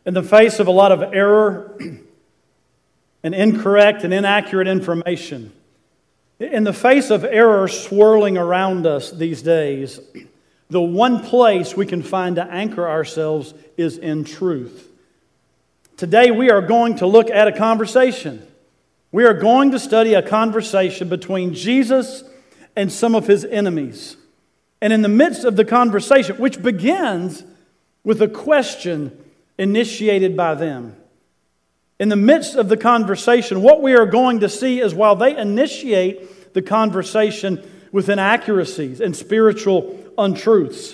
In the face of a lot of error and incorrect and inaccurate information, in the face of error swirling around us these days, the one place we can find to anchor ourselves is in truth. Today we are going to look at a conversation. We are going to study a conversation between Jesus and some of His enemies. And in the midst of the conversation, which begins with a question initiated by them. In the midst of the conversation, what we are going to see is while they initiate the conversation with inaccuracies and spiritual untruths,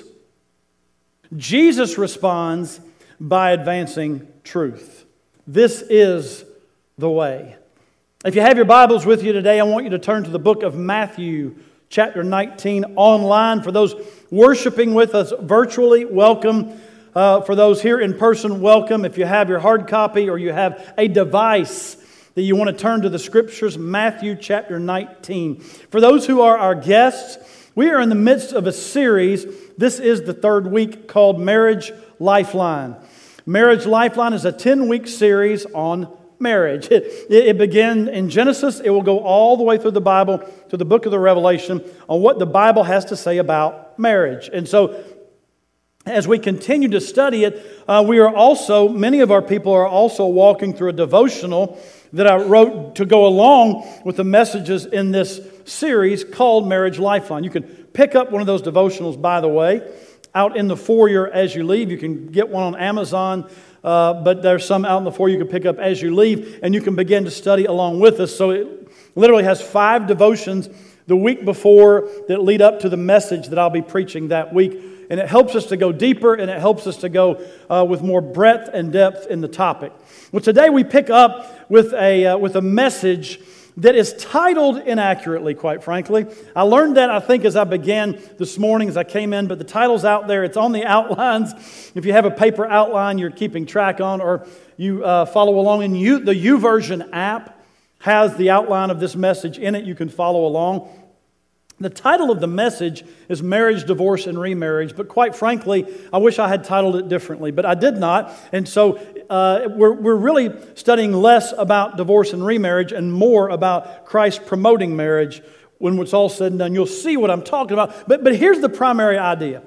Jesus responds by advancing truth. This is the way. If you have your Bibles with you today, I want you to turn to the book of Matthew, chapter 19, online. For those worshiping with us virtually, welcome. For those here in person, welcome. If you have your hard copy or you have a device that you want to turn to the Scriptures, Matthew chapter 19. For those who are our guests, we are in the midst of a series. This is the third week called Marriage Lifeline. Marriage Lifeline is a 10-week series on marriage. It began in Genesis. It will go all the way through the Bible to the book of the Revelation on what the Bible has to say about marriage. And so as we continue to study it, many of our people are also walking through a devotional that I wrote to go along with the messages in this series called Marriage Lifeline. You can pick up one of those devotionals, by the way, out in the foyer as you leave. You can get one on Amazon, but there's some out in the foyer you can pick up as you leave, and you can begin to study along with us. So it literally has 5 devotions the week before that lead up to the message that I'll be preaching that week. And it helps us to go deeper, and it helps us to go with more breadth and depth in the topic. Well, today we pick up with a message that is titled inaccurately, quite frankly. I learned that, I think, as I began this morning, as I came in, but the title's out there. It's on the outlines. If you have a paper outline you're keeping track on, or you follow along in the YouVersion app has the outline of this message in it. You can follow along. The title of the message is Marriage, Divorce, and Remarriage, but quite frankly, I wish I had titled it differently, but I did not. And so we're really studying less about divorce and remarriage and more about Christ promoting marriage when it's all said and done. You'll see what I'm talking about. But here's the primary idea.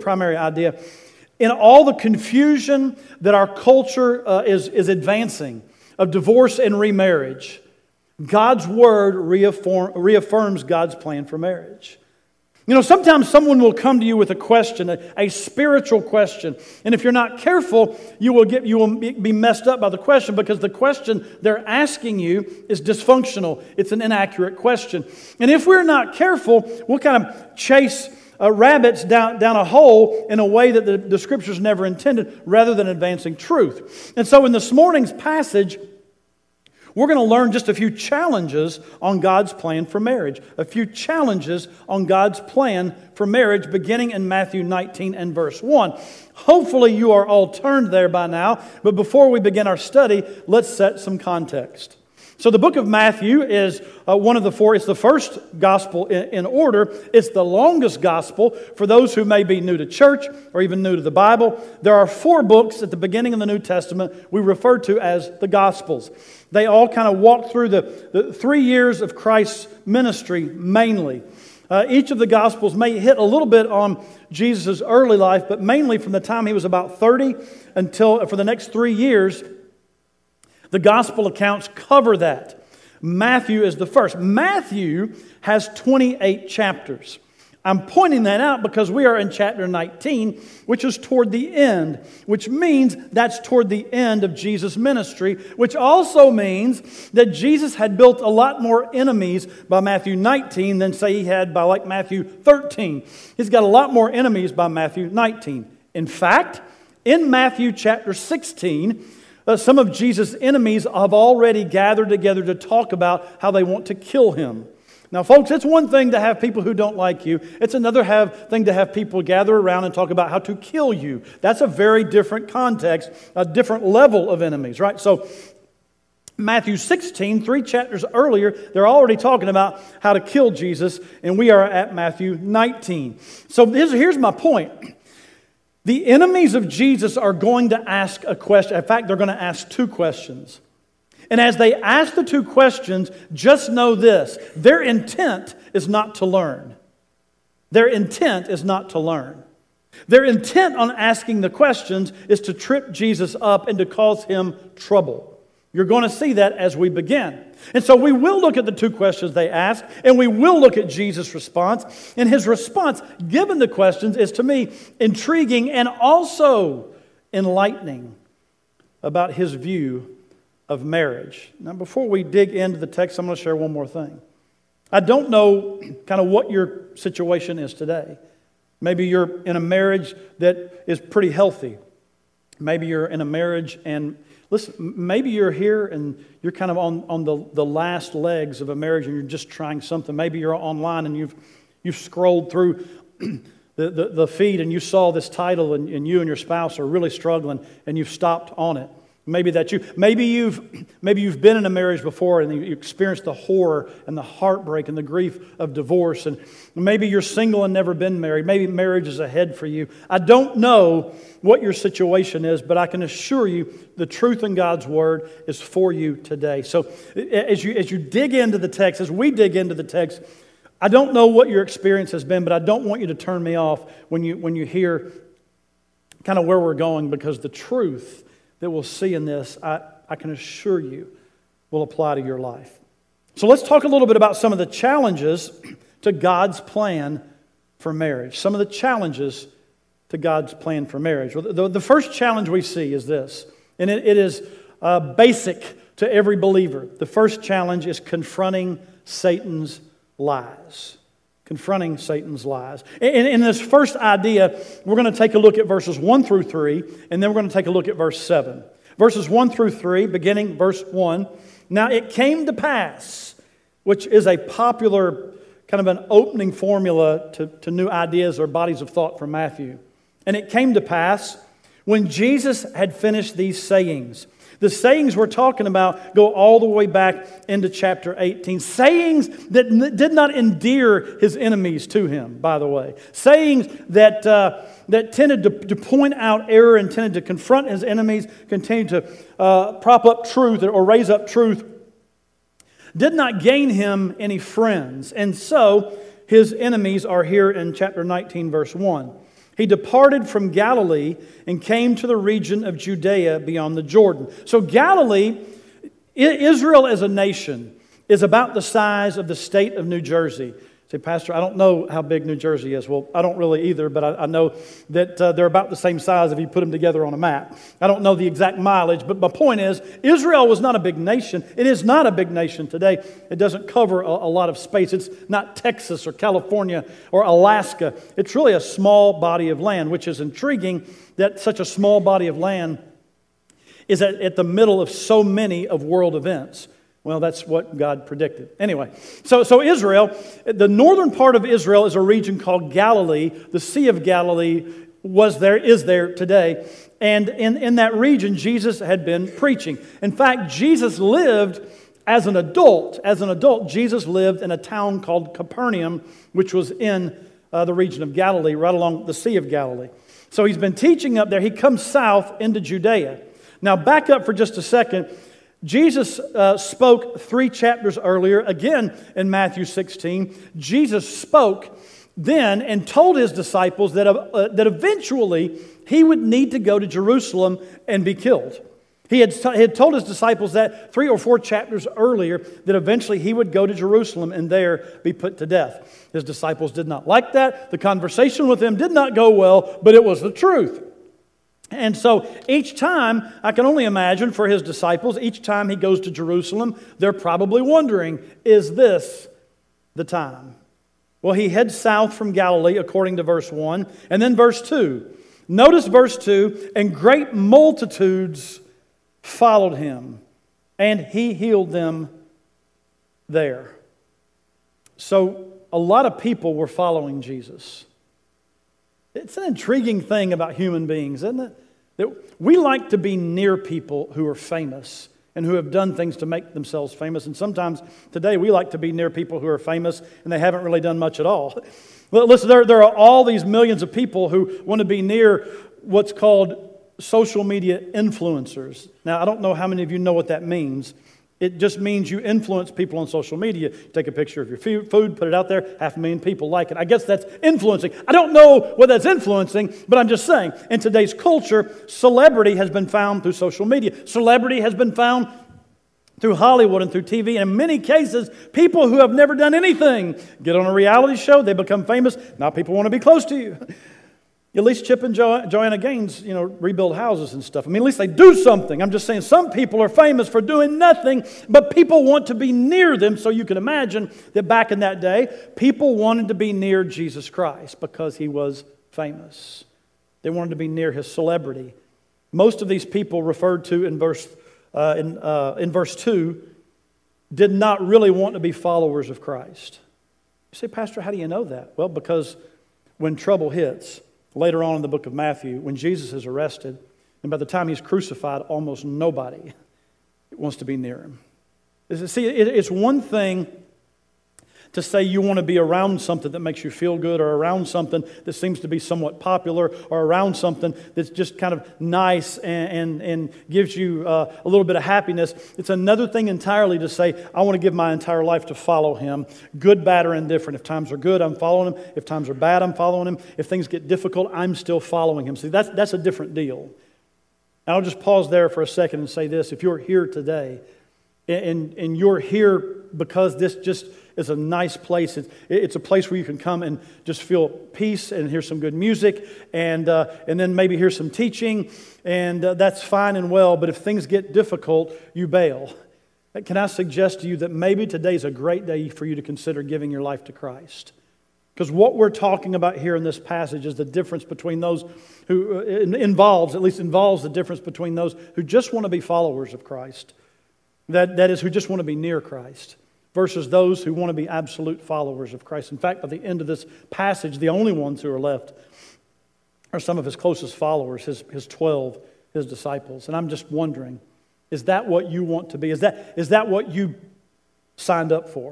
In all the confusion that our culture is advancing of divorce and remarriage, God's Word reaffirms God's plan for marriage. You know, sometimes someone will come to you with a question, a spiritual question, and if you're not careful, you will be messed up by the question because the question they're asking you is dysfunctional. It's an inaccurate question. And if we're not careful, we'll kind of chase rabbits down a hole in a way that the Scriptures never intended, rather than advancing truth. And so in this morning's passage, we're going to learn just a few challenges on God's plan for marriage. A few challenges on God's plan for marriage beginning in Matthew 19 and verse 1. Hopefully you are all turned there by now, but before we begin our study, let's set some context. So the book of Matthew is one of the 4. It's the first gospel in order. It's the longest gospel for those who may be new to church or even new to the Bible. There are 4 books at the beginning of the New Testament we refer to as the Gospels. They all kind of walk through the 3 years of Christ's ministry mainly. Each of the Gospels may hit a little bit on Jesus' early life, but mainly from the time he was about 30 until for the next 3 years, the Gospel accounts cover that. Matthew is the first. Matthew has 28 chapters. I'm pointing that out because we are in chapter 19, which is toward the end, which means that's toward the end of Jesus' ministry, which also means that Jesus had built a lot more enemies by Matthew 19 than, say, he had by like Matthew 13. He's got a lot more enemies by Matthew 19. In fact, in Matthew chapter 16, some of Jesus' enemies have already gathered together to talk about how they want to kill him. Now, folks, it's one thing to have people who don't like you. It's another thing to have people gather around and talk about how to kill you. That's a very different context, a different level of enemies, right? So, Matthew 16, 3 chapters earlier, they're already talking about how to kill Jesus, and we are at Matthew 19. So here's my point. The enemies of Jesus are going to ask a question. In fact, they're going to ask two questions. And as they ask the two questions, just know this: their intent is not to learn. Their intent is not to learn. Their intent on asking the questions is to trip Jesus up and to cause him trouble. You're going to see that as we begin. And so we will look at the two questions they ask, and we will look at Jesus' response. And his response, given the questions, is to me intriguing and also enlightening about his view of marriage. Now, before we dig into the text, I'm going to share one more thing. I don't know kind of what your situation is today. Maybe you're in a marriage that is pretty healthy. Maybe you're in a marriage and, listen, maybe you're here and you're kind of on the last legs of a marriage and you're just trying something. Maybe you're online and you've scrolled through the feed and you saw this title and you and your spouse are really struggling and you've stopped on it. Maybe that's you. Maybe you've been in a marriage before and you experienced the horror and the heartbreak and the grief of divorce. And maybe you're single and never been married. Maybe marriage is ahead for you. I don't know what your situation is, but I can assure you the truth in God's Word is for you today. So as you dig into the text, as we dig into the text, I don't know what your experience has been, but I don't want you to turn me off when you hear kind of where we're going, because the truth that we'll see in this, I can assure you, will apply to your life. So let's talk a little bit about some of the challenges to God's plan for marriage. Some of the challenges to God's plan for marriage. Well, the first challenge we see is this, and it is basic to every believer. The first challenge is confronting Satan's lies. Confronting Satan's lies. In this first idea, we're going to take a look at verses 1 through 3, and then we're going to take a look at verse 7. Verses 1 through 3, beginning verse 1. Now it came to pass, which is a popular kind of an opening formula to new ideas or bodies of thought from Matthew. And it came to pass, when Jesus had finished these sayings. The sayings we're talking about go all the way back into chapter 18. Sayings that did not endear his enemies to him, by the way. Sayings that tended to point out error and tended to confront his enemies, continue to prop up truth or raise up truth, did not gain him any friends. And so his enemies are here in chapter 19, verse 1. He departed from Galilee and came to the region of Judea beyond the Jordan. So Galilee, Israel as a nation, is about the size of the state of New Jersey. Say, Pastor, I don't know how big New Jersey is. Well, I don't really either, but I know that they're about the same size if you put them together on a map. I don't know the exact mileage, but my point is, Israel was not a big nation. It is not a big nation today. It doesn't cover a lot of space. It's not Texas or California or Alaska. It's really a small body of land, which is intriguing that such a small body of land is at the middle of so many of world events. Well, that's what God predicted. Anyway, so Israel, the northern part of Israel is a region called Galilee. The Sea of Galilee is there today. And in that region, Jesus had been preaching. In fact, Jesus lived as an adult. As an adult, Jesus lived in a town called Capernaum, which was in the region of Galilee, right along the Sea of Galilee. So he's been teaching up there. He comes south into Judea. Now, back up for just a second. Jesus spoke 3 chapters earlier, again in Matthew 16. Jesus spoke then and told his disciples that eventually he would need to go to Jerusalem and be killed. He had told his disciples that 3 or 4 chapters earlier that eventually he would go to Jerusalem and there be put to death. His disciples did not like that. The conversation with him did not go well, but it was the truth. And so each time, I can only imagine for his disciples, each time he goes to Jerusalem, they're probably wondering, is this the time? Well, he heads south from Galilee, according to verse 1. And then verse 2. Notice verse 2, and great multitudes followed him, and he healed them there. So a lot of people were following Jesus. It's an intriguing thing about human beings, isn't it? That we like to be near people who are famous and who have done things to make themselves famous. And sometimes today we like to be near people who are famous and they haven't really done much at all. Listen, there are all these millions of people who want to be near what's called social media influencers. Now, I don't know how many of you know what that means. It just means you influence people on social media. You take a picture of your food, put it out there, 500,000 people like it. I guess that's influencing. I don't know what that's influencing, but I'm just saying, in today's culture, celebrity has been found through social media. Celebrity has been found through Hollywood and through TV. And in many cases, people who have never done anything get on a reality show, they become famous. Now people want to be close to you. At least Chip and Joanna Gaines, rebuild houses and stuff. I mean, at least they do something. I'm just saying some people are famous for doing nothing, but people want to be near them. So you can imagine that back in that day, people wanted to be near Jesus Christ because He was famous. They wanted to be near His celebrity. Most of these people referred to in verse 2 did not really want to be followers of Christ. You say, Pastor, how do you know that? Well, because when trouble hits, later on in the book of Matthew, when Jesus is arrested, and by the time He's crucified, almost nobody wants to be near Him. See, it's one thing to say you want to be around something that makes you feel good, or around something that seems to be somewhat popular, or around something that's just kind of nice and gives you a little bit of happiness. It's another thing entirely to say, I want to give my entire life to follow Him, good, bad, or indifferent. If times are good, I'm following Him. If times are bad, I'm following Him. If things get difficult, I'm still following Him. See, that's a different deal. And I'll just pause there for a second and say this. If you're here today, and you're here because this just is a nice place. It's a place where you can come and just feel peace and hear some good music and then maybe hear some teaching, and that's fine and well, but if things get difficult, you bail. Can I suggest to you that maybe today's a great day for you to consider giving your life to Christ? Because what we're talking about here in this passage is the difference between those who involves the difference between those who just want to be followers of Christ, that is, who just want to be near Christ, versus those who want to be absolute followers of Christ. In fact, by the end of this passage, the only ones who are left are some of His closest followers, His 12, His disciples. And I'm just wondering, is that what you want to be? Is that what you signed up for?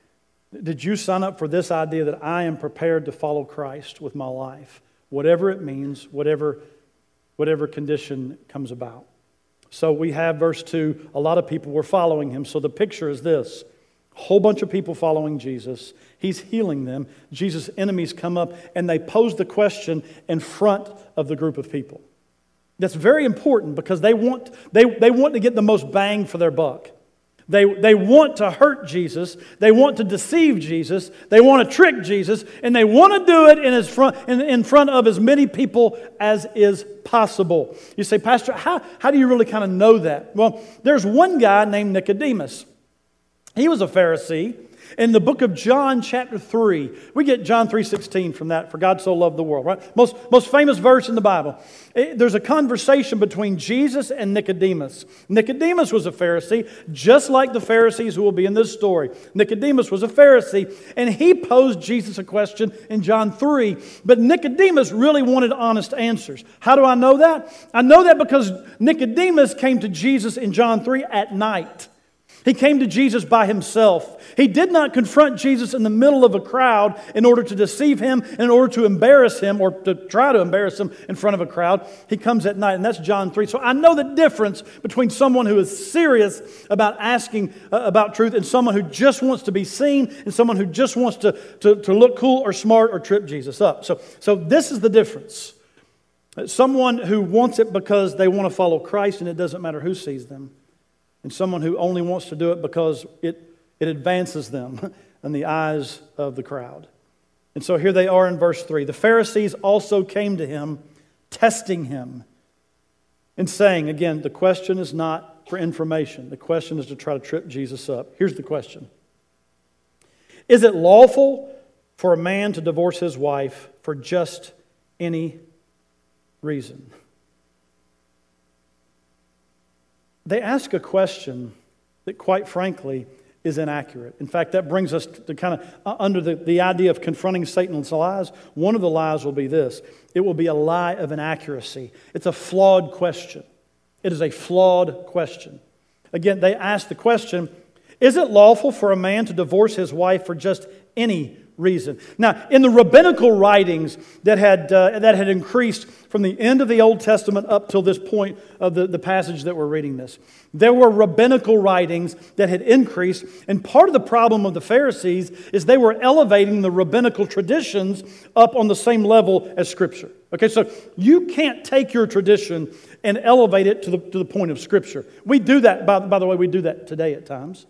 Did you sign up for this idea that I am prepared to follow Christ with my life, whatever it means, whatever condition comes about? So we have verse 2, a lot of people were following Him. So the picture is this. A whole bunch of people following Jesus. He's healing them. Jesus' enemies come up and they pose the question in front of the group of people. That's very important because they want to get the most bang for their buck. They want to hurt Jesus. They want to deceive Jesus. They want to trick Jesus. And they want to do it in front of as many people as is possible. You say, Pastor, how do you really kind of know that? Well, there's one guy named Nicodemus. He was a Pharisee. In the book of John chapter 3, we get John 3:16 from that, for God so loved the world, right? Most famous verse in the Bible. There's a conversation between Jesus and Nicodemus. Nicodemus was a Pharisee, just like the Pharisees who will be in this story. Nicodemus was a Pharisee, and he posed Jesus a question in John 3, but Nicodemus really wanted honest answers. How do I know that? I know that because Nicodemus came to Jesus in John 3 at night. He came to Jesus by himself. He did not confront Jesus in the middle of a crowd in order to deceive Him, in order to embarrass Him, or to try to embarrass Him in front of a crowd. He comes at night, and that's John 3. So I know the difference between someone who is serious about asking about truth and someone who just wants to be seen and someone who just wants to look cool or smart or trip Jesus up. So this is the difference. Someone who wants it because they want to follow Christ and it doesn't matter who sees them. And someone who only wants to do it because it advances them in the eyes of the crowd. And so here they are in verse 3. The Pharisees also came to Him, testing Him, and saying, again, the question is not for information. The question is to try to trip Jesus up. Here's the question. Is it lawful for a man to divorce his wife for just any reason? They ask a question that, quite frankly, is inaccurate. In fact, that brings us to kind of under the idea of confronting Satan's lies. One of the lies will be this. It will be a lie of inaccuracy. It's a flawed question. It is a flawed question. Again, they ask the question, is it lawful for a man to divorce his wife for just any reason. Now, in the rabbinical writings that had increased from the end of the Old Testament up till this point of the passage that we're reading this, there were rabbinical writings that had increased, and part of the problem of the Pharisees is they were elevating the rabbinical traditions up on the same level as Scripture. Okay, so you can't take your tradition and elevate it to the point of Scripture. We do that, by the way, we do that today at times.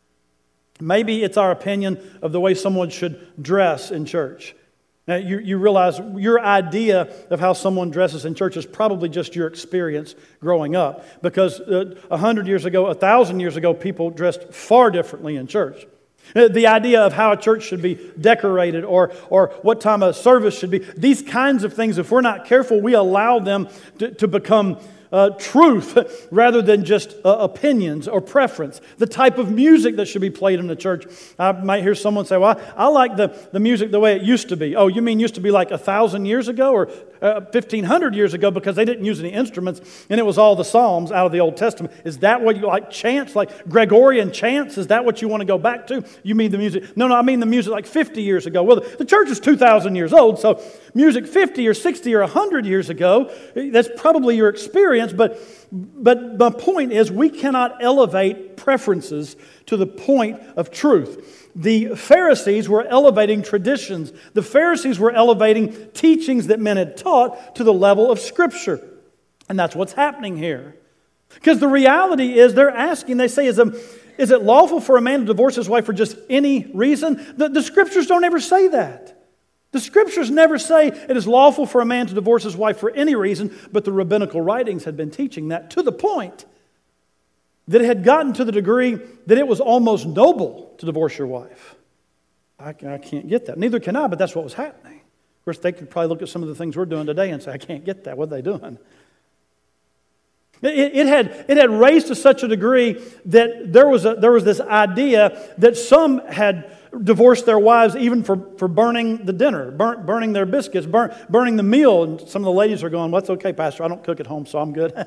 Maybe it's our opinion of the way someone should dress in church. Now, you realize your idea of how someone dresses in church is probably just your experience growing up. Because 100 years ago, 1,000 years ago, people dressed far differently in church. The idea of how a church should be decorated or what time a service should be, these kinds of things, if we're not careful, we allow them to become truth rather than just opinions or preference. The type of music that should be played in the church. I might hear someone say, well, I like the music the way it used to be. Oh, you mean used to be like 1,000 years ago or 1,500 years ago, because they didn't use any instruments and it was all the Psalms out of the Old Testament. Is that what you like? Chants, like Gregorian chants? Is that what you want to go back to? You mean the music? No, I mean the music like 50 years ago. Well, the church is 2,000 years old, so music 50 or 60 or 100 years ago, that's probably your experience, but my point is we cannot elevate preferences to the point of truth. The Pharisees were elevating traditions. The Pharisees were elevating teachings that men had taught to the level of Scripture. And that's what's happening here. Because the reality is they're asking, they say, is it lawful for a man to divorce his wife for just any reason? The Scriptures don't ever say that. The Scriptures never say it is lawful for a man to divorce his wife for any reason, but the rabbinical writings had been teaching that to the point that it had gotten to the degree that it was almost noble to divorce your wife. I can't get that. Neither can I, but that's what was happening. Of course, they could probably look at some of the things we're doing today and say, I can't get that. What are they doing? It had raised to such a degree that there was this idea that some had divorced their wives even for burning the dinner, burning their biscuits, burning the meal. And some of the ladies are going, well, that's okay, Pastor. I don't cook at home, so I'm good.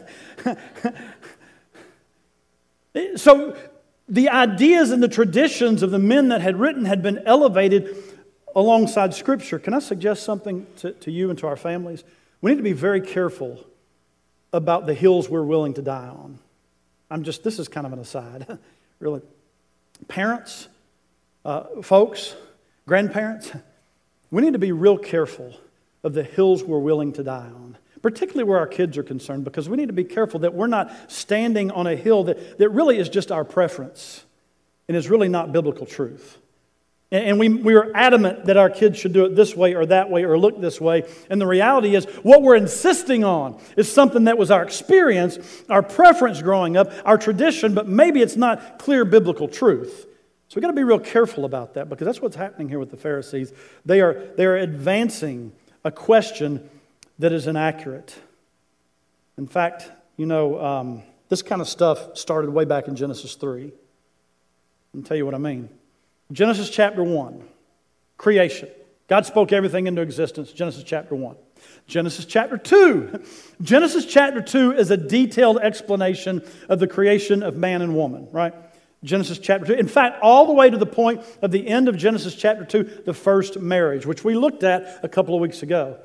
So the ideas and the traditions of the men that had written had been elevated alongside Scripture. Can I suggest something to you and to our families? We need to be very careful about the hills we're willing to die on. This is kind of an aside, really. Parents, folks, grandparents, we need to be real careful of the hills we're willing to die on, particularly where our kids are concerned, because we need to be careful that we're not standing on a hill that really is just our preference and is really not biblical truth. And we are adamant that our kids should do it this way or that way or look this way. And the reality is what we're insisting on is something that was our experience, our preference growing up, our tradition, but maybe it's not clear biblical truth. So we've got to be real careful about that, because that's what's happening here with the Pharisees. They are advancing a question that is inaccurate. In fact, this kind of stuff started way back in Genesis 3. I'll tell you what I mean. Genesis chapter 1, creation. God spoke everything into existence, Genesis chapter 1. Genesis chapter 2. Genesis chapter 2 is a detailed explanation of the creation of man and woman, right? Genesis chapter 2. In fact, all the way to the point of the end of Genesis chapter 2, the first marriage, which we looked at a couple of weeks ago.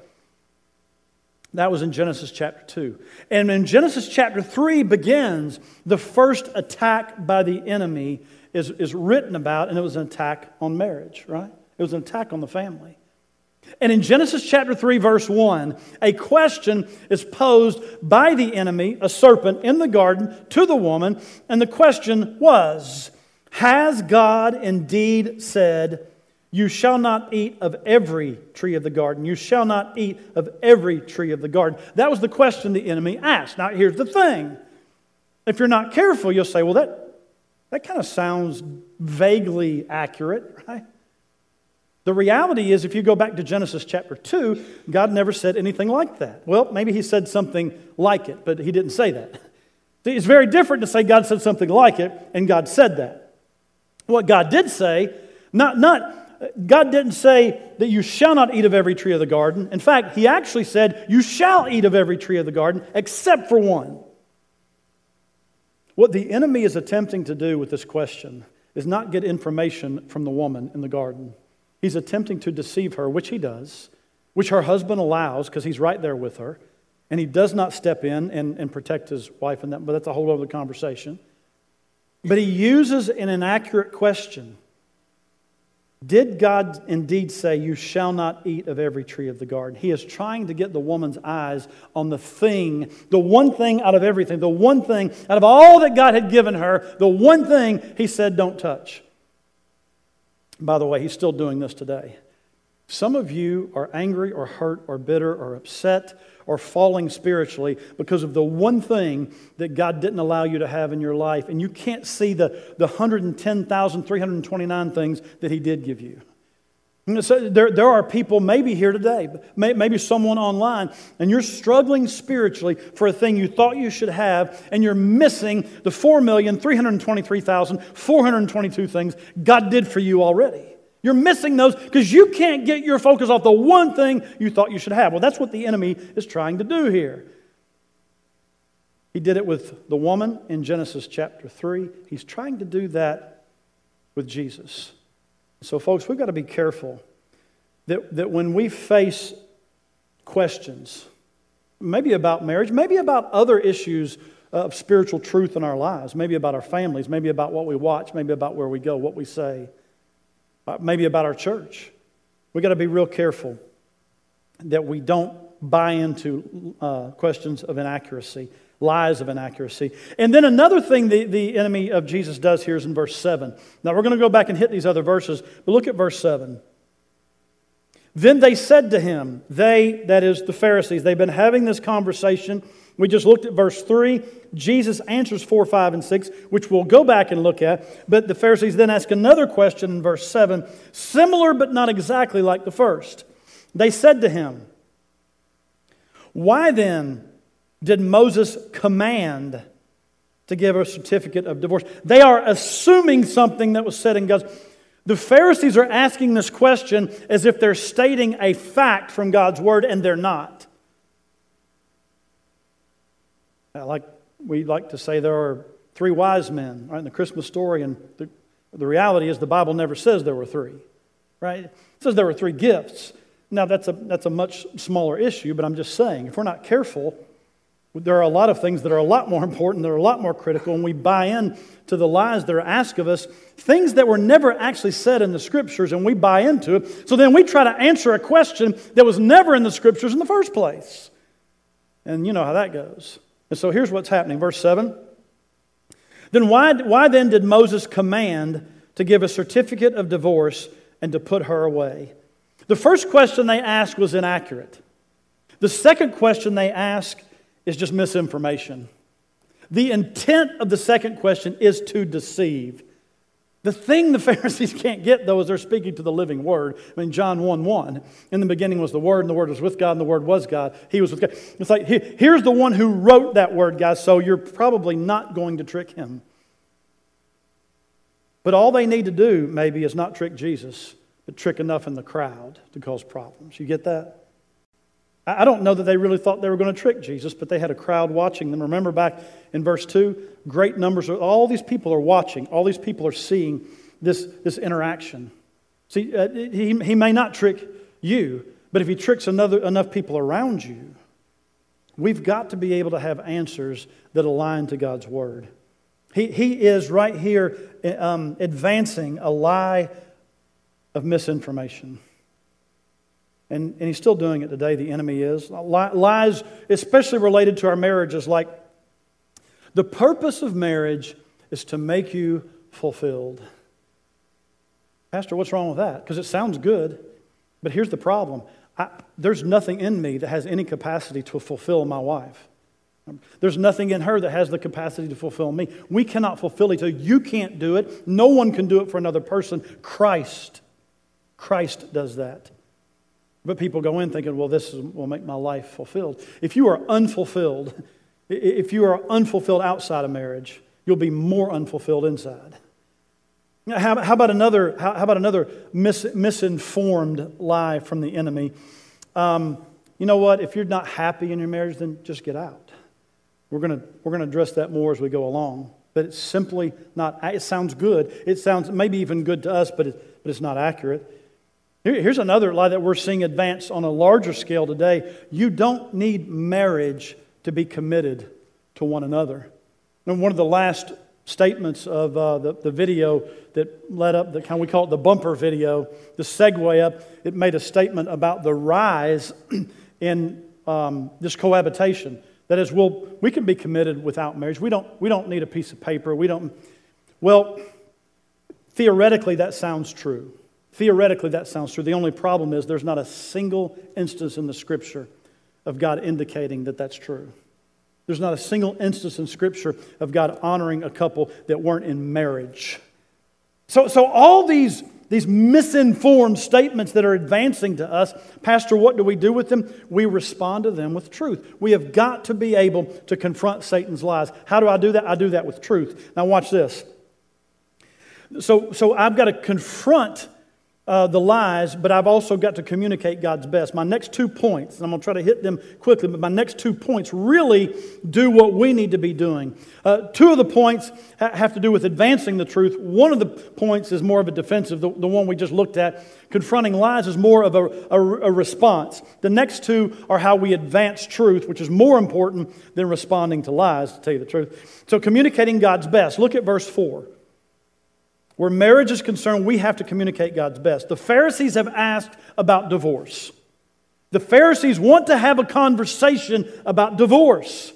That was in Genesis chapter 2. And in Genesis chapter 3 begins the first attack by the enemy is written about, and it was an attack on marriage, right? It was an attack on the family. And in Genesis chapter 3, verse 1, a question is posed by the enemy, a serpent, in the garden to the woman, and the question was, has God indeed said, you shall not eat of every tree of the garden. You shall not eat of every tree of the garden. That was the question the enemy asked. Now, here's the thing. If you're not careful, you'll say, well, that kind of sounds vaguely accurate, right? The reality is, if you go back to Genesis chapter 2, God never said anything like that. Well, maybe He said something like it, but He didn't say that. It's very different to say God said something like it, and God said that. What God did say, God didn't say that you shall not eat of every tree of the garden. In fact, He actually said, you shall eat of every tree of the garden, except for one. What the enemy is attempting to do with this question is not get information from the woman in the garden. He's attempting to deceive her, which he does, which her husband allows because he's right there with her. And he does not step in and protect his wife in that, but that's a whole other conversation. But he uses an inaccurate question. Did God indeed say, you shall not eat of every tree of the garden? He is trying to get the woman's eyes on the thing, the one thing out of everything, the one thing out of all that God had given her, the one thing he said don't touch. By the way, he's still doing this today. Some of you are angry or hurt or bitter or upset or falling spiritually because of the one thing that God didn't allow you to have in your life. And you can't see the 110,329 things that He did give you. So there are people maybe here today, maybe someone online, and you're struggling spiritually for a thing you thought you should have, and you're missing the 4,323,422 things God did for you already. You're missing those because you can't get your focus off the one thing you thought you should have. Well, that's what the enemy is trying to do here. He did it with the woman in Genesis chapter 3. He's trying to do that with Jesus. So, folks, we've got to be careful that when we face questions, maybe about marriage, maybe about other issues of spiritual truth in our lives, maybe about our families, maybe about what we watch, maybe about where we go, what we say, maybe about our church. We've got to be real careful that we don't buy into questions of inaccuracy, lies of inaccuracy. And then another thing the enemy of Jesus does here is in verse 7. Now we're going to go back and hit these other verses, but look at verse 7. Then they said to him, they, that is the Pharisees, they've been having this conversation. We just looked at verse 3. Jesus answers 4, 5, and 6, which we'll go back and look at. But the Pharisees then ask another question in verse 7, similar but not exactly like the first. They said to him, why then did Moses command to give a certificate of divorce? They are assuming something that was said in God's. The Pharisees are asking this question as if they're stating a fact from God's Word, and they're not. Like we like to say, there are three wise men, right, in the Christmas story, and the reality is the Bible never says there were three, right? It says there were three gifts. Now that's a much smaller issue, but I'm just saying, if we're not careful, there are a lot of things that are a lot more important, that are a lot more critical, and we buy in to the lies that are asked of us, things that were never actually said in the Scriptures, and we buy into it. So then we try to answer a question that was never in the Scriptures in the first place. And you know how that goes. And so here's what's happening. Verse 7. Then why then did Moses command to give a certificate of divorce and to put her away? The first question they asked was inaccurate. The second question they asked is just misinformation. The intent of the second question is to deceive. The thing the Pharisees can't get, though, is they're speaking to the living Word. I mean, John 1:1, in the beginning was the Word, and the Word was with God, and the Word was God. He was with God. It's like, here's the one who wrote that word, guys, so you're probably not going to trick him. But all they need to do, maybe, is not trick Jesus, but trick enough in the crowd to cause problems. You get that? I don't know that they really thought they were going to trick Jesus, but they had a crowd watching them. Remember back in verse 2, great numbers, all these people are watching. All these people are seeing this interaction. See, he may not trick you, but if he tricks enough people around you, we've got to be able to have answers that align to God's Word. He is right here advancing a lie of misinformation. And he's still doing it today, the enemy is. Lies, especially related to our marriages, like the purpose of marriage is to make you fulfilled. Pastor, what's wrong with that? Because it sounds good, but here's the problem. There's nothing in me that has any capacity to fulfill my wife. There's nothing in her that has the capacity to fulfill me. We cannot fulfill each other. You can't do it. No one can do it for another person. Christ does that. But people go in thinking, well, this will make my life fulfilled. If you are unfulfilled outside of marriage, you'll be more unfulfilled inside. How about another misinformed lie from the enemy? You know what? If you're not happy in your marriage, then just get out. We're going to address that more as we go along. But it's simply not. It sounds good. It sounds maybe even good to us, but it's not accurate. Here's another lie that we're seeing advance on a larger scale today. You don't need marriage to be committed to one another. And one of the last statements of the video that led up, we call it the bumper video, the segue up, it made a statement about the rise in this cohabitation. That is, we can be committed without marriage. We don't need a piece of paper. Well, theoretically that sounds true. Theoretically that sounds true. The only problem is there's not a single instance in the Scripture of God indicating that that's true. There's not a single instance in Scripture of God honoring a couple that weren't in marriage. So all these misinformed statements that are advancing to us, Pastor, what do we do with them? We respond to them with truth. We have got to be able to confront Satan's lies. How do I do that? I do that with truth. Now watch this. So I've got to confront the lies, but I've also got to communicate God's best. My next 2 points, and I'm going to try to hit them quickly, but my next 2 points really do what we need to be doing. 2 of the points have to do with advancing the truth. One of the points is more of a defensive, the one we just looked at. Confronting lies is more of a response. The next 2 are how we advance truth, which is more important than responding to lies, to tell you the truth. So communicating God's best. Look at verse 4. Where marriage is concerned, we have to communicate God's best. The Pharisees have asked about divorce. The Pharisees want to have a conversation about divorce.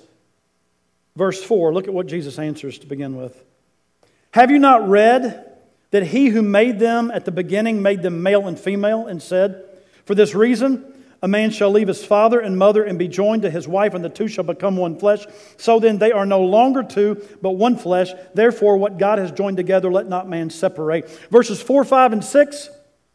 Verse 4, look at what Jesus answers to begin with. Have you not read that He who made them at the beginning made them male and female, and said, for this reason, a man shall leave his father and mother and be joined to his wife, and the two shall become one flesh. So then they are no longer two, but one flesh. Therefore, what God has joined together, let not man separate. Verses 4, 5, and 6.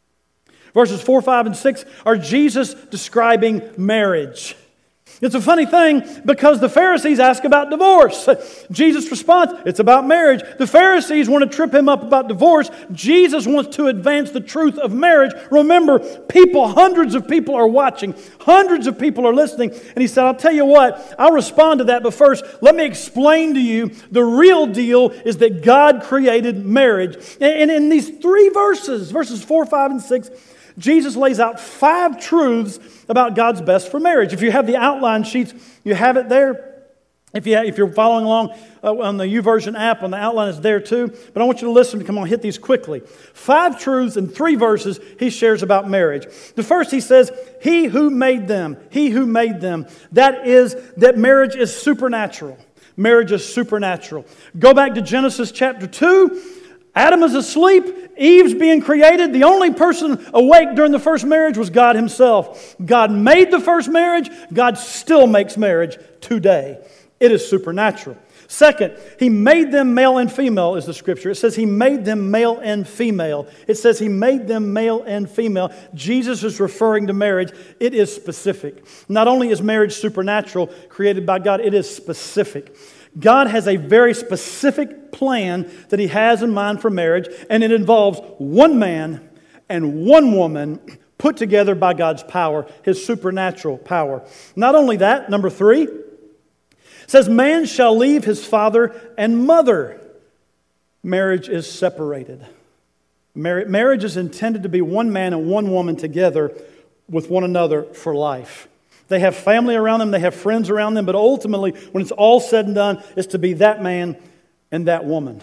Verses 4, 5, and 6 are Jesus describing marriage. It's a funny thing because the Pharisees ask about divorce. Jesus responds, it's about marriage. The Pharisees want to trip Him up about divorce. Jesus wants to advance the truth of marriage. Remember, hundreds of people are watching. Hundreds of people are listening. And He said, I'll tell you what, I'll respond to that. But first, let me explain to you the real deal is that God created marriage. And in these 3 verses 4, 5, and 6, Jesus lays out 5 truths about God's best for marriage. If you have the outline sheets, you have it there. If you're following along on the YouVersion app, on the outline is there too. But I want you to listen. Come on, hit these quickly. 5 truths in 3 verses He shares about marriage. The first He says, He who made them. He who made them. That is, that marriage is supernatural. Marriage is supernatural. Go back to Genesis chapter 2. Adam is asleep. Eve's being created. The only person awake during the first marriage was God Himself. God made the first marriage. God still makes marriage today. It is supernatural. Second, He made them male and female is the Scripture. It says He made them male and female. It says He made them male and female. Jesus is referring to marriage. It is specific. Not only is marriage supernatural, created by God, it is specific. God has a very specific plan that He has in mind for marriage, and it involves one man and one woman put together by God's power, His supernatural power. Not only that, number 3, says, man shall leave his father and mother. Marriage is separated. Marriage is intended to be one man and one woman together with one another for life. They have family around them, they have friends around them, but ultimately, when it's all said and done, it's to be that man and that woman.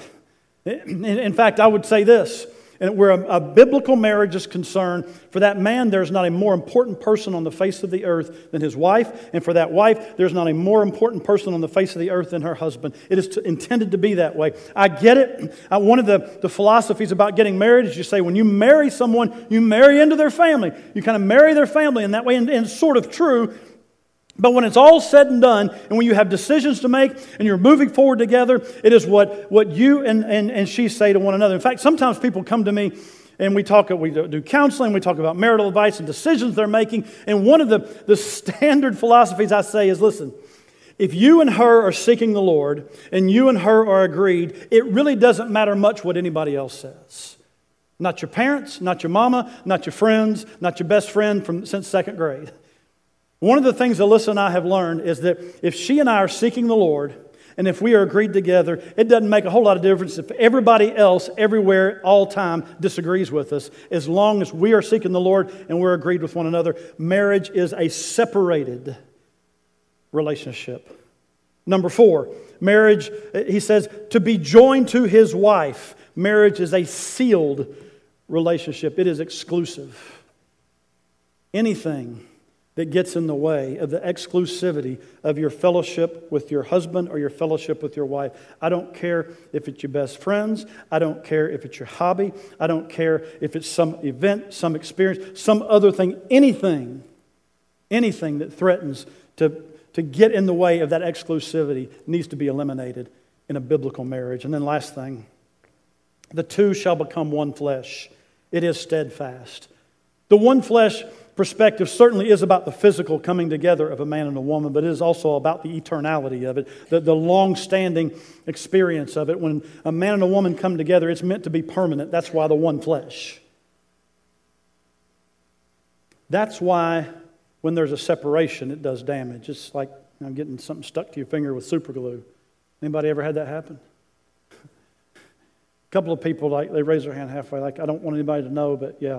In fact, I would say this, and where a biblical marriage is concerned, for that man, there's not a more important person on the face of the earth than his wife, and for that wife, there's not a more important person on the face of the earth than her husband. It is intended to be that way. I get it. One of the philosophies about getting married is you say when you marry someone, you marry into their family. You kind of marry their family in that way, and it's sort of true. But when it's all said and done, and when you have decisions to make, and you're moving forward together, it is what you and she say to one another. In fact, sometimes people come to me, and we do counseling, we talk about marital advice and decisions they're making, and one of the standard philosophies I say is, listen, if you and her are seeking the Lord, and you and her are agreed, it really doesn't matter much what anybody else says. Not your parents, not your mama, not your friends, not your best friend since 2nd grade. One of the things Alyssa and I have learned is that if she and I are seeking the Lord And if we are agreed together, it doesn't make a whole lot of difference if everybody else, everywhere, all time, disagrees with us. As long as we are seeking the Lord and we're agreed with one another, marriage is a separated relationship. Number 4, marriage, he says, to be joined to his wife. Marriage is a sealed relationship. It is exclusive. Anything that gets in the way of the exclusivity of your fellowship with your husband or your fellowship with your wife. I don't care if it's your best friends. I don't care if it's your hobby. I don't care if it's some event, some experience, some other thing. Anything that threatens to get in the way of that exclusivity needs to be eliminated in a biblical marriage. And then last thing, the two shall become one flesh. It is steadfast. The one flesh perspective certainly is about the physical coming together of a man and a woman, but it is also about the eternality of it, the long-standing experience of it. When a man and a woman come together, it's meant to be permanent. That's why the one flesh. That's why when there's a separation, it does damage. It's like getting something stuck to your finger with super glue. Anybody ever had that happen? A couple of people, they raise their hand halfway, I don't want anybody to know, but yeah,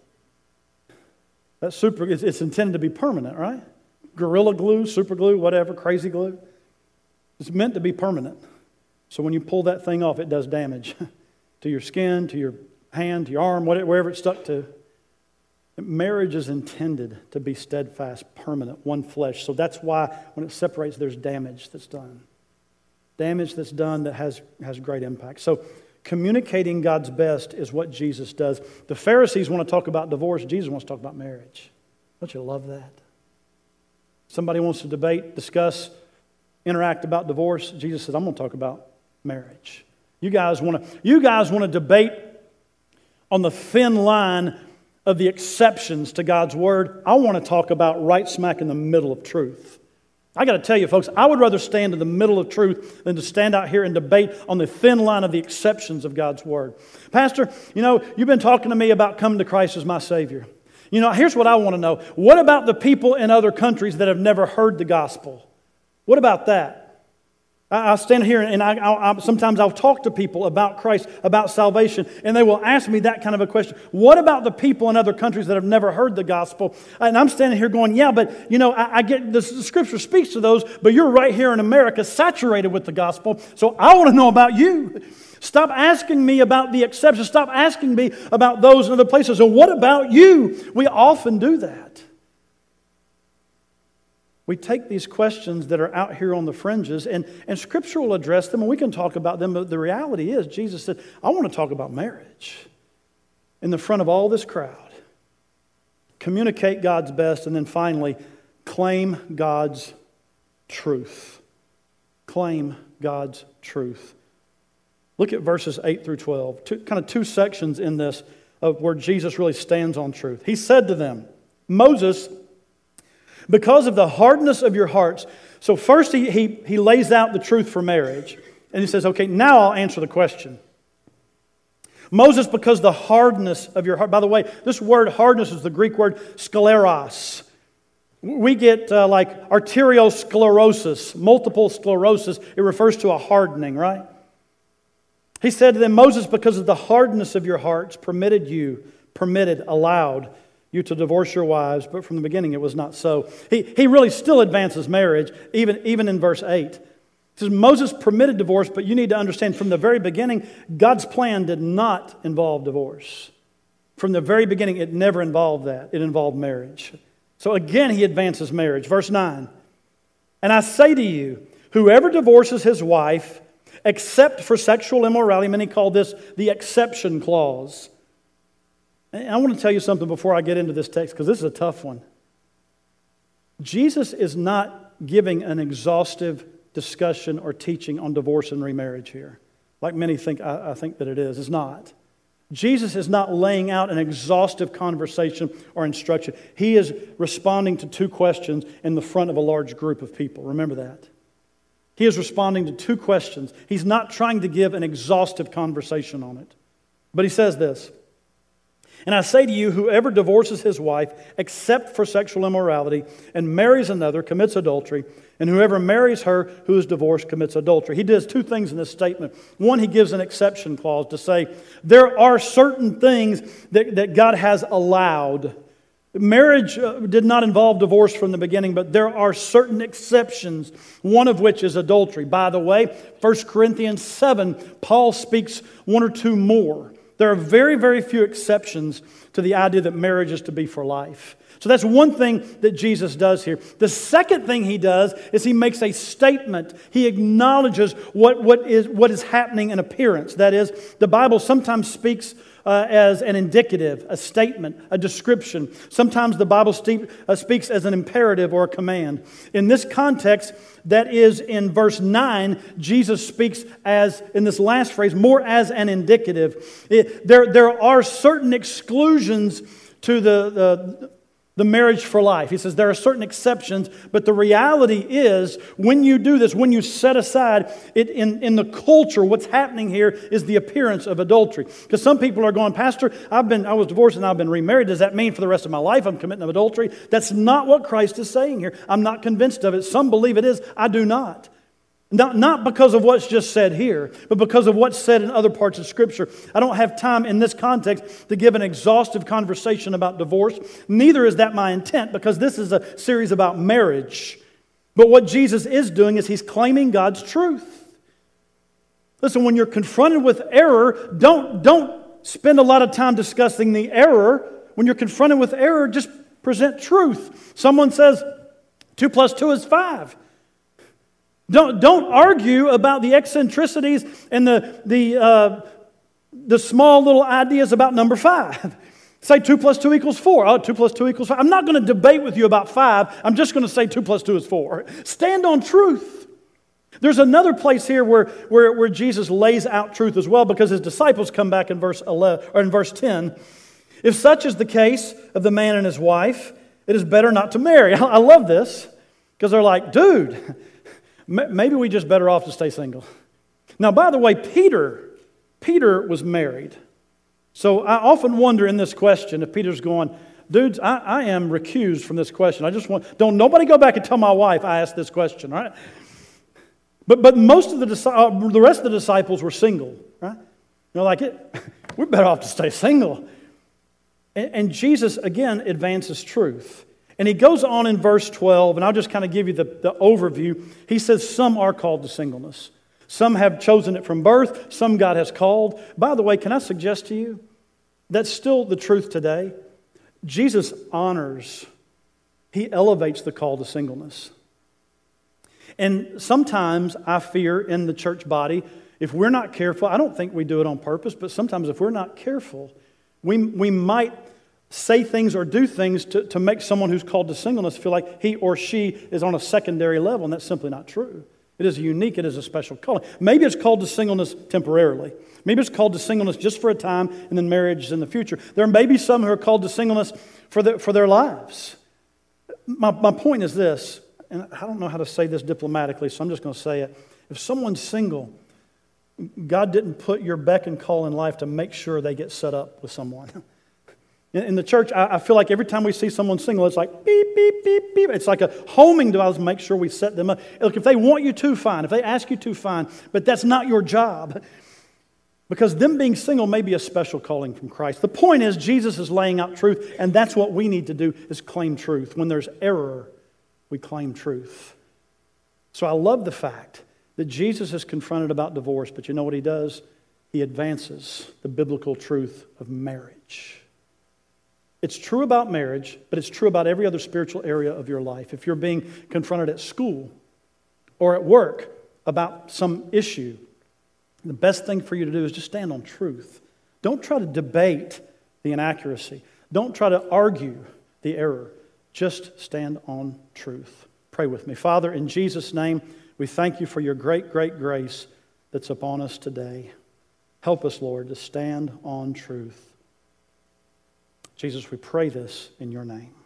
it's intended to be permanent, right? Gorilla glue, super glue, whatever, crazy glue. It's meant to be permanent. So when you pull that thing off, it does damage to your skin, to your hand, to your arm, wherever it's stuck to. Marriage is intended to be steadfast, permanent, one flesh. So that's why when it separates, there's damage that's done. Damage that's done that has great impact. So communicating God's best is what Jesus does. The Pharisees want to talk about divorce. Jesus wants to talk about marriage. Don't you love that? Somebody wants to debate, discuss, interact about divorce. Jesus says, I'm going to talk about marriage. You guys want to debate on the thin line of the exceptions to God's Word. I want to talk about right smack in the middle of truth. I got to tell you, folks, I would rather stand in the middle of truth than to stand out here and debate on the thin line of the exceptions of God's Word. Pastor, you've been talking to me about coming to Christ as my Savior. Here's what I want to know. What about the people in other countries that have never heard the gospel? What about that? I stand here and sometimes I'll talk to people about Christ, about salvation, and they will ask me that kind of a question. What about the people in other countries that have never heard the gospel? And I'm standing here going, yeah, but I get the Scripture speaks to those, but you're right here in America saturated with the gospel, so I want to know about you. Stop asking me about the exceptions. Stop asking me about those in other places. So what about you? We often do that. We take these questions that are out here on the fringes, and Scripture will address them, and we can talk about them, but the reality is, Jesus said, I want to talk about marriage in the front of all this crowd. Communicate God's best, and then finally, claim God's truth. Claim God's truth. Look at verses 8 through 12. Two sections in this of where Jesus really stands on truth. He said to them, Moses, because of the hardness of your hearts. So first he lays out the truth for marriage. And he says, okay, now I'll answer the question. Moses, because the hardness of your heart. By the way, this word hardness is the Greek word skleros. We get like arteriosclerosis, multiple sclerosis. It refers to a hardening, right? He said to them, Moses, because of the hardness of your hearts, allowed you to divorce your wives, but from the beginning it was not so. He really still advances marriage, even in verse 8. It says, Moses permitted divorce, but you need to understand from the very beginning, God's plan did not involve divorce. From the very beginning, it never involved that. It involved marriage. So again, he advances marriage. Verse 9, and I say to you, whoever divorces his wife, except for sexual immorality, many call this the exception clause. I want to tell you something before I get into this text, because this is a tough one. Jesus is not giving an exhaustive discussion or teaching on divorce and remarriage here, like many think. I think that it is. It's not. Jesus is not laying out an exhaustive conversation or instruction. He is responding to two questions in the front of a large group of people. Remember that. He is responding to two questions. He's not trying to give an exhaustive conversation on it. But he says this, and I say to you, whoever divorces his wife, except for sexual immorality, and marries another, commits adultery. And whoever marries her who is divorced commits adultery. He does two things in this statement. One, he gives an exception clause to say there are certain things that God has allowed. Marriage did not involve divorce from the beginning, but there are certain exceptions, one of which is adultery. By the way, 1 Corinthians 7, Paul speaks one or two more. There are very, very few exceptions to the idea that marriage is to be for life. So that's one thing that Jesus does here. The second thing he does is he makes a statement. He acknowledges what is happening in appearance. That is, the Bible sometimes speaks as an indicative, a statement, a description. Sometimes the Bible speaks as an imperative or a command. In this context, that is in verse 9, Jesus speaks as, in this last phrase, more as an indicative. There are certain exclusions to the marriage for life. He says there are certain exceptions, but the reality is when you do this, when you set aside it in the culture, what's happening here is the appearance of adultery. Because some people are going, Pastor, I was divorced and I've been remarried. Does that mean for the rest of my life I'm committing adultery? That's not what Christ is saying here. I'm not convinced of it. Some believe it is. I do not. Not because of what's just said here, but because of what's said in other parts of Scripture. I don't have time in this context to give an exhaustive conversation about divorce. Neither is that my intent, because this is a series about marriage. But what Jesus is doing is He's claiming God's truth. Listen, when you're confronted with error, don't spend a lot of time discussing the error. When you're confronted with error, just present truth. Someone says 2 plus 2 is 5. Don't argue about the eccentricities and the small little ideas about number 5. Say 2 plus 2 equals 4. Oh, 2 plus 2 equals 5. I'm not going to debate with you about 5. I'm just going to say 2 plus 2 is 4. Stand on truth. There's another place here where Jesus lays out truth as well, because His disciples come back in verse 11 or in verse 10. If such is the case of the man and his wife, it is better not to marry. I love this, because they're like, dude, maybe we just better off to stay single. Now, by the way, Peter was married. So I often wonder in this question if Peter's going, dudes, I am recused from this question. Don't nobody go back and tell my wife I asked this question, right? But most of the rest of the disciples were single, right? They're like, we're better off to stay single. And Jesus, again, advances truth. And he goes on in verse 12, and I'll just kind of give you the overview. He says some are called to singleness. Some have chosen it from birth. Some God has called. By the way, can I suggest to you, that's still the truth today. Jesus honors, He elevates the call to singleness. And sometimes I fear in the church body, if we're not careful, I don't think we do it on purpose, but sometimes if we're not careful, we might say things or do things to make someone who's called to singleness feel like he or she is on a secondary level, and that's simply not true. It is unique. It is a special calling. Maybe it's called to singleness temporarily. Maybe it's called to singleness just for a time, and then marriage is in the future. There may be some who are called to singleness for their lives. My point is this, and I don't know how to say this diplomatically, so I'm just going to say it. If someone's single, God didn't put your beck and call in life to make sure they get set up with someone. In the church, I feel like every time we see someone single, it's like beep, beep, beep, beep. It's like a homing device to make sure we set them up. Look, if they want you to, fine. If they ask you to, fine. But that's not your job. Because them being single may be a special calling from Christ. The point is, Jesus is laying out truth, and that's what we need to do, is claim truth. When there's error, we claim truth. So I love the fact that Jesus is confronted about divorce, but you know what He does? He advances the biblical truth of marriage. It's true about marriage, but it's true about every other spiritual area of your life. If you're being confronted at school or at work about some issue, the best thing for you to do is just stand on truth. Don't try to debate the inaccuracy. Don't try to argue the error. Just stand on truth. Pray with me. Father, in Jesus' name, we thank You for Your great, great grace that's upon us today. Help us, Lord, to stand on truth. Jesus, we pray this in Your name.